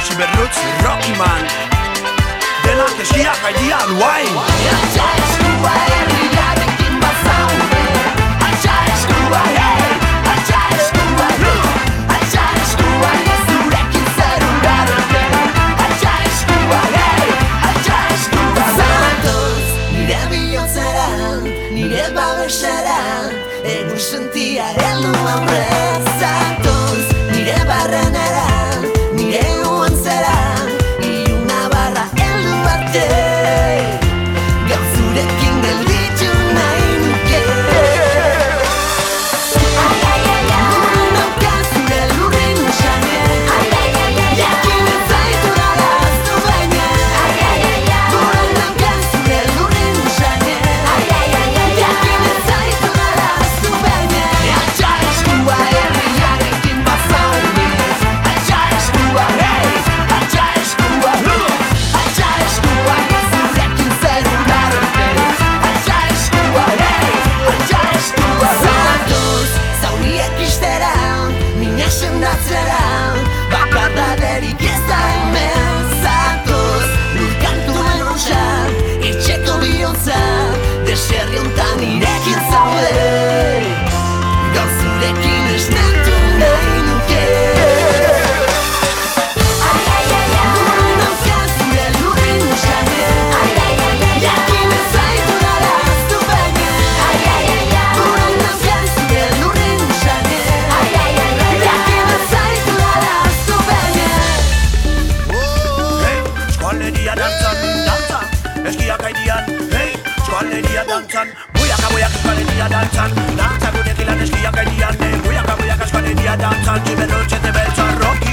Txiberrutz, Rocky Man Denak eskiak gaidian, guai Altxa eskua herriarekin bazaude Altxa eskua, hey! Altxa eskua, altxa eskua Zurekin zerurarte Altxa eskua, hey! Altxa eskua Zatoz, nire bihotzera Nire babesera Egun sentia heldu aurre Zatoz, nire barrenera Nire uantzera Iluna barra heldu arte Gaur zurekin gelditu nahi nuke Gure nauka zure lurrin usane Jakin ez zaitu dara aztu baina Gure nauka zure lurrin usane Jakin ez zaitu dara aztu baina Altxa eskua herriarekin bazaude Altxa eskua, hey! Altxa eskua, altxa eskua Zurekin zerurarte Altxa eskua, hey! Altxa eskua Zatoz, zauriek istera Mina sendatzera Bakadaderik ez da hemen Zatoz, lurkantuen rosa Etxeko bihotza Deserri hontan irekin zaude Gaur zurekin esnatu nahi nuke Gure nauka zure lurrin usane Jakin ez zaitu dara aztu baina Gure nauka zure lurrin usane Jakin ez zaitu dara aztu baina Hey, eskualeria dantzan, dantza Eskiak gaidian, hey Eskualeria dantzan, buiaka, buiaka eskualeria dantzan Dantza gurekin lan eskiak gaidian Buiaka, buiaka eskualeria dantzan Txiberrutz eta beltza Rocky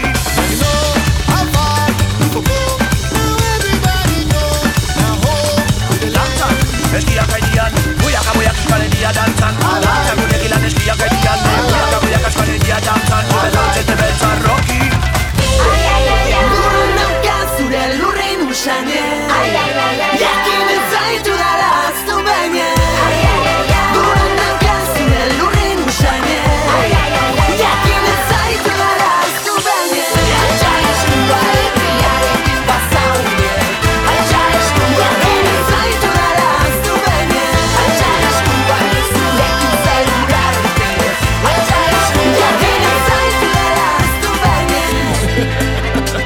Dantza, eskiak gaidian Buiaka, buiaka eskualeria dantzan Dantza gurekin lan eskiak gaidian Buiaka, buiaka eskualeria dantzan Txiberrutz eta beltza Rocky Gure nauka zure lurrin usane Jakin ez zaitu dara aztu baina Gure nauka zure lurrin usane Jakin ez zaitu dara aztu baina Altxa eskua herriarekin bazaude Altxa eskua, jakin ez zaitu dara aztu baina Altxa eskua zurekin zerurarte Altxa eskua, jakin ez zaitu dara aztu baina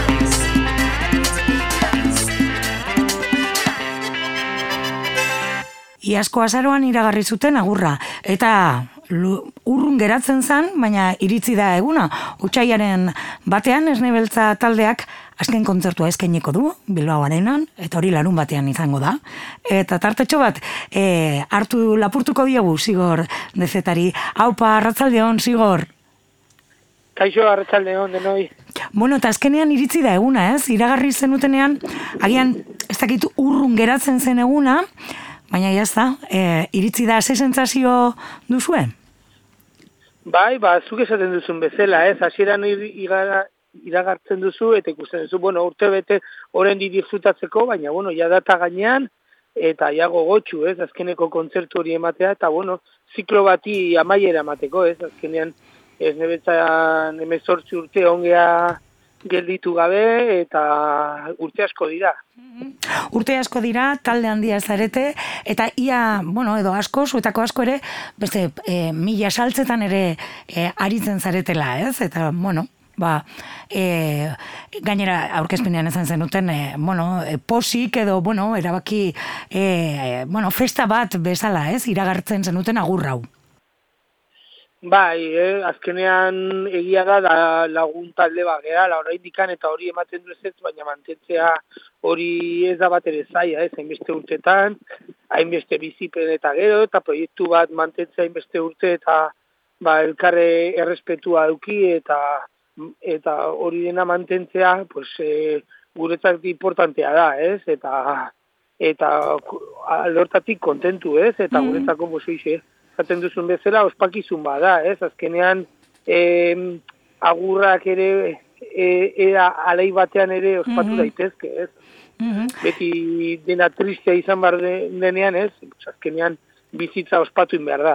Iazko azaroan iragarri zuten agurra, eta urrun geratzen zen, baina iritzi da eguna. Otsaiaren batean Esne Beltza taldeak azken kontzertua eskainiko du, Bilbao Arenan, eta hori larun batean izango da. Eta tartetxo bat, hartu lapurtuko diegu, Zigor Dezetari. Aupa, arratsaldeon, Zigor. Kaixo, arratsaldeon denoi. Bueno, eta azkenean iritzi da eguna, ez? Iragarri zenutenean, agian, ez dakit urrun geratzen zen eguna, baina jazta, iritzi da, ze sentsazio duzue? Bai, zuk esaten duzun bezala, ez? Hasieran iragartzen duzu, eta ikusten duzu, bueno, urte bete oraindik disfrutatzeko, baina, bueno, ja data gainean, eta ja gogotsu, ez? Azkeneko kontzertu hori ematea, eta, bueno, ziklo bati amaiera emateko, ez? Azkenean, Esne Beltzan 18 urte ongea gelditu gabe, eta urte asko dira. Urte asko dira, talde handia zarete, eta ia, bueno, edo asko, zuetako asko ere, beste, 1000 saltzetan ere aritzen zaretela, ez? Eta, bueno, gainera aurkezpenean esan zenuten, posik edo, bueno, erabaki, festa bat bezala, ez? Iragartzen zenuten agurra hau. Bai, azkenean egia da lagun talde bat gara, oraindikan eta hori ematen du ez, baina mantentzea hori ez da bat ere zaila, ez, hainbeste urtetan, hainbeste bizipen eta gero, eta proiektu bat mantentzea hainbeste urte eta elkarre errespetua eduki eta hori dena mantentzea, pues, guretzat importantea da, ez, eta alortatik kontentu, ez, eta guretzako bosoize. Zaten duzun bezala, ospakizun bada, ez? Azkenean, agurrak ere, alai batean ere ospatu daitezke, ez? Beti dena tristea izan behar denean, ez? Azkenean, bizitza ospatu behar da, ez?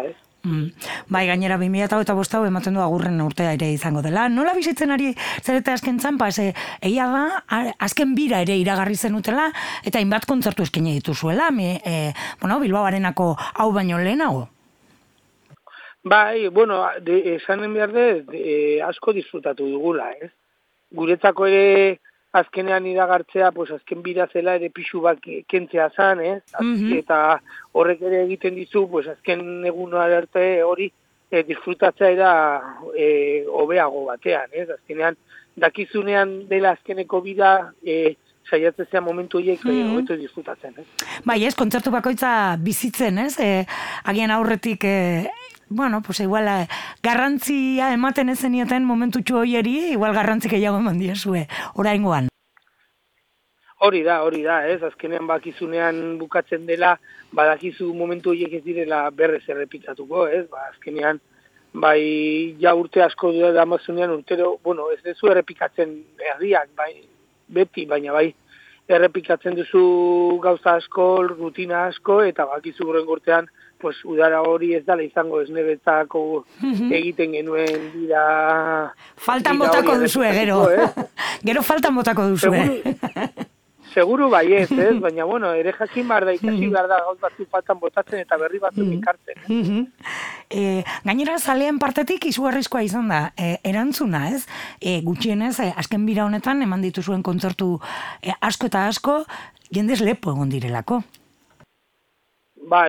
Bai, gainera 2025 hau ematen du agurren urtea ere izango dela. Nola bizitzen ari zarete azken txanpa? Egia da, azken bira ere iragarri zenutela, eta hainbat kontzertu eskaini dituzuela, Bilbao Arenako hau baino lehenago. Bai, esanen behar asko disfrutatu dugula, ez? Guretzako ere azkenean iragartzea, azken bira zela ere pixu bat kentzea zan, ez? Eta horrek ere egiten dizu, azken egun arte hori disfrutatzea era hobeago batean, ez? Azkenean, dakizunean dela azkeneko bira saiatzea momentu horiek hobeto disfrutatzen, ez? Bai, ez, kontzertu bakoitza bizitzen, ez? Agian aurretik... igual garrantzia ematen ezenioten momentutxu hoieri, igual garrantzik gehiago eman diezue, oraingoan. Hori da, ez? Azkenean bakizunean bukatzen dela, badakizu momentu horiek ez direla berrez errepikatuko, ez? Azkenean, ja urte asko da Amazonean urtero, ez dezu errepikatzen herriak, beti, baina errepikatzen duzu gauza asko, rutina asko, eta bakizu horren urtean, udara hori ez dala izango esnebetzako egiten genuen dira... Faltan botako duzue, gero. Gero faltan botako duzue. Seguru ez, baina, ere jakin behar da, ikasi behar da, gauz batzu faltan botatzen eta berri batzuk ikartzen. Gainera, zaleen partetik izugarrizkoa izan da, erantzuna, ez? Gutxienez, azken bira honetan, eman dituzuen kontzertu asko eta asko, jendez lepo egon direlako. Bai.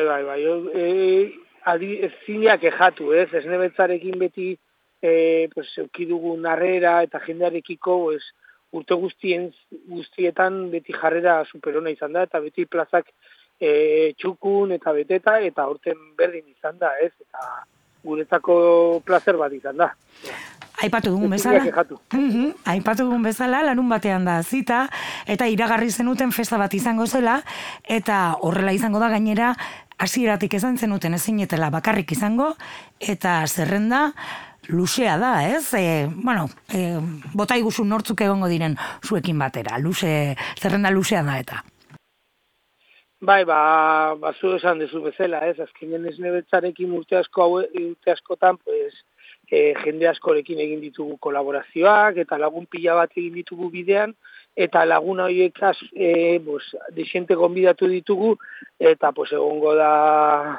Zineak ejatu, ez? Esnebetzarekin beti eukidugun harrera eta jendearekiko urte guztietan beti jarrera superona izan da, eta beti plazak txukun eta beteta, eta urten berdin izan da, ez? Eta guretzako plazer bat izan da. Aipatu dugun bezala, larun batean da zita, eta iragarri zenuten festa bat izango zela, eta horrela izango da gainera, hasieratik esan zenuten ezinetela bakarrik izango, eta zerrenda luzea da, ez? Bota iguzu nortzuk egongo diren zuekin batera, zerrenda luzea da eta. Bai, zu esan dezu bezala, ez? Azkenean esnebetzarekin urte askotan, jende askorekin egin ditugu kolaborazioak, eta lagun pila bat egin ditugu bidean, eta laguna horiek desente gonbidatu ditugu, eta egongo da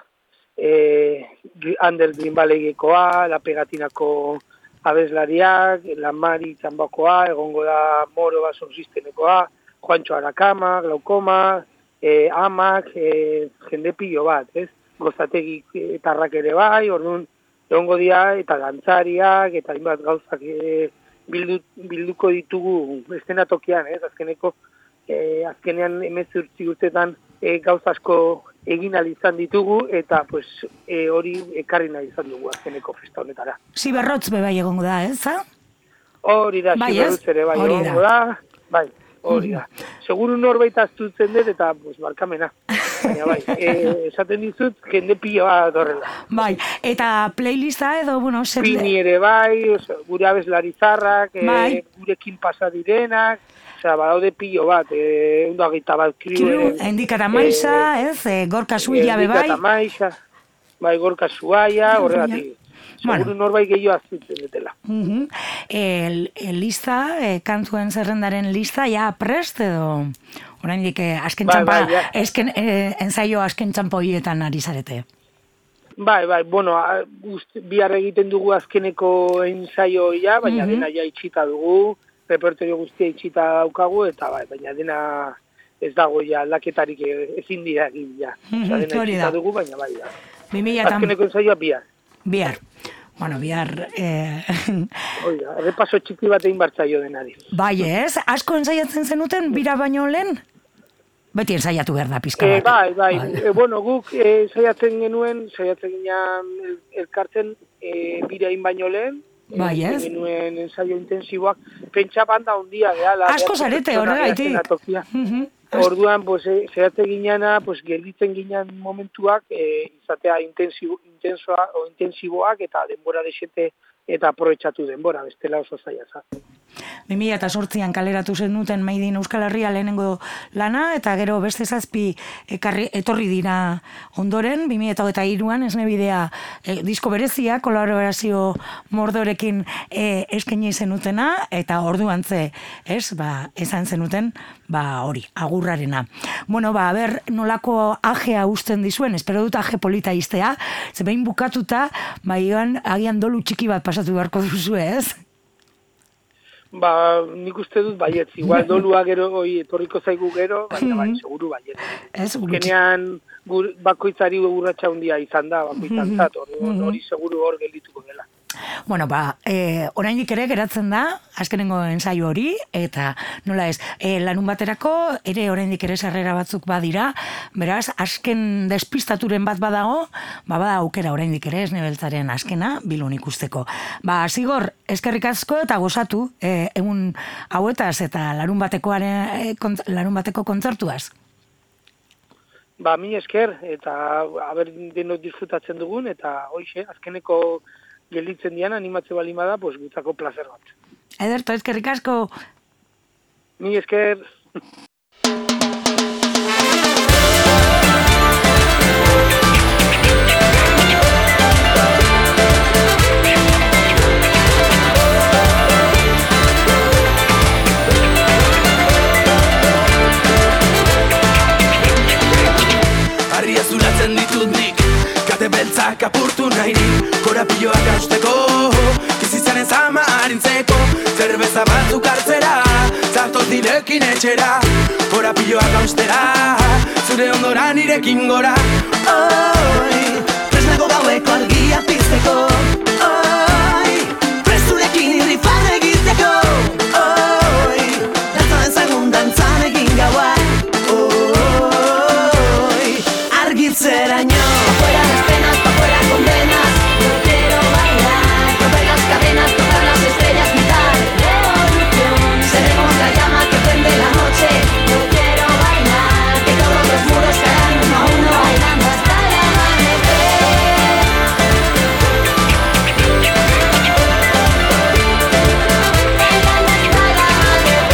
Ander Greenbalegekoa, La Pegatinako abeslariak, La Mari Txambakoa, egongo da Moro Basonsistenekoa, Juancho Arakama, Glaukoma, Amak, jende pilo bat, ez? Gozategi tarrak ere bai, orduan, egongo dira, eta dantzariak, eta hainbat gauzak bilduko ditugu estenatokian, ez? Azkenean 18 urtetan gauza asko egin izan ditugu, eta hori ekarri nahi izan dugu azkeneko festa honetara. Ziberrotz bebai egongo da, ez? Hori da, ziberrotz ere bai egongo da, bai. Hori da. Seguru norbait astutzen dut eta barkamena. Baina esaten dizut, jende pila bat horrela. Bai, eta playlista edo, Pini ere bai, gure abeslarizarrak, gurekin pasa direnak, badaude pilo bat, 120 kriu. Endikata maiza, Gorka Zuia bebai. Endikata maiza, Gorka Zuaia, horregatik. Seguru norbait gehiago azitzen dutela. Lista, kantuen zerrendaren lista, ja prest edo? Oraindik azken txampa, ensaio azken txampa horietan ari zarete. Bai, bihar egiten dugu azkeneko ensaioa, baina dena ja itxita dugu, repertorio guztia itxita daukagu, eta baina dena ez dago ja aldaketarik ezin dira egin ja. Dena itxita dugu, baina bai da. Azkeneko ensaioa bihar. Bihar. Bihar... Oida, errepaso txiki bat egin bartzaio denari. Bai, ez? Asko ensaiatzen zenuten, bira baino lehen? Beti ensaiatu behar da, pizka bat. Bai. Guk saiatzen ginean elkartzen birain baino lehen. Bai, ez? Genuen ensaio intensiboak. Pentsa banda hundia, gehala. Asko zarete, horregaitik. Orduan, saiatzen gineana, gelditzen ginean momentuak, izatea intensiboak eta denbora desente eta aprobetxatu denbora, bestela oso zaila za. 2008an kaleratu zenuten Made in Euskal Herria lehenengo lana, eta gero beste 7 etorri dira ondoren, 2023an Esne Bidea disko berezia, kolaborazio Mordorekin eskaini zenutena, eta orduantze, esan zenuten, hori, agurrarena. Bueno, ber, nolako ajea usten dizuen, espero dut aje polita iztea, ze behin bukatuta, agian dolu txiki bat pasatu beharko duzu, ez? Nik uste dut baietz, igual dolua gero, etorriko zaigu gero, baina seguru baietz. Azkenean, bakoitzari urratsa handia izan da, bakoitzantzat, hori seguru hor geldituko dela. Bueno, oraindik ere geratzen da, azkenengo ensaio hori, eta nola ez, larun baterako, ere oraindik ere sarrera batzuk badira, beraz, azken despistaturen bat badago, bada aukera oraindik ere Esne Beltzaren azkena, Bilbon ikusteko. Zigor, eskerrik asko eta gozatu, egun hauetaz eta larun bateko kontzertuaz. Mi esker, eta haber denok disfrutatzen dugun, eta hoxe, azkeneko gelditzen dian animatze balima da, gutzako placer bat. Ederto, eskerrik asko. Mi esker. Harria zuratzen ditut nik, kate beltzak apurtu nahirik, korapioak hausteko, bizitzaren zama harintzeko, zerbeza batzuk hartzera, zartoz nirekin etxera, korapioak haustera, zure ondora nirekin gora. Tresnago gaueko argia pizteko, presturekin irrifan egiteko, dantzaren zagun dantzan egin gaua, argitzeraino. Afuera las penas, afuera condenas, yo quiero bailar, romper las cadenas, tocar las estrellas, gritar revolución. Seremos la llama que prende la noche, yo quiero bailar, que todos los muros caerán uno a uno, bailando hasta el amanecer. Bailando hasta el amanecer.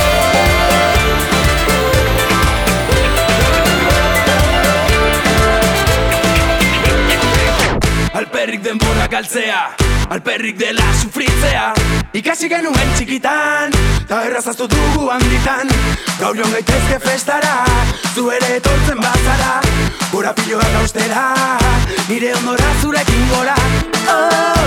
Alperrik denbora galtzea, alperrik dela sufritzea, ikasi genuen txikitan, ta errazaztu dugu handitan, gaur joan gaitezke festara, zu ere etortzen bazara, korapioak haustera, nire ondora zurekin gora.